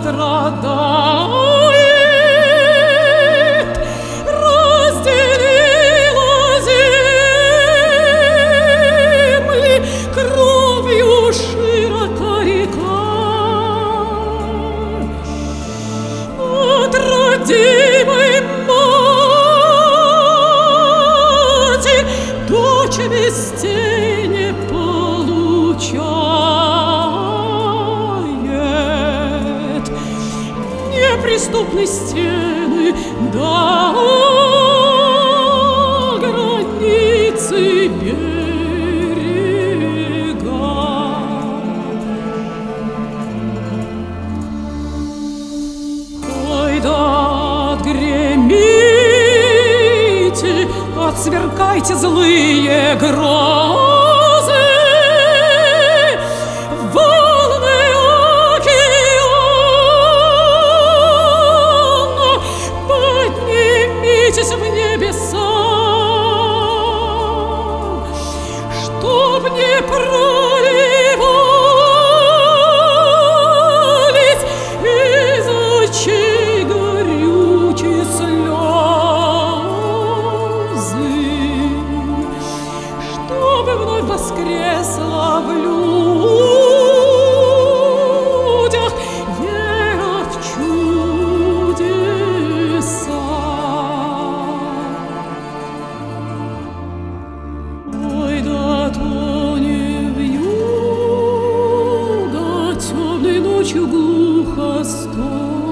страдает, разделила земли, кровью широка река. От родимой мати дочь вестей не получает. Неприступны стены до границы берега. Ой, да отгремите, отсверкайте злые грозы, волны океана, поднимитесь в небеса, чтоб не проливались из очей горючие слезы, чтобы вновь воскресла в людях вера в чудеса. Ой, да тонет вьюга темной ночью глухо стон.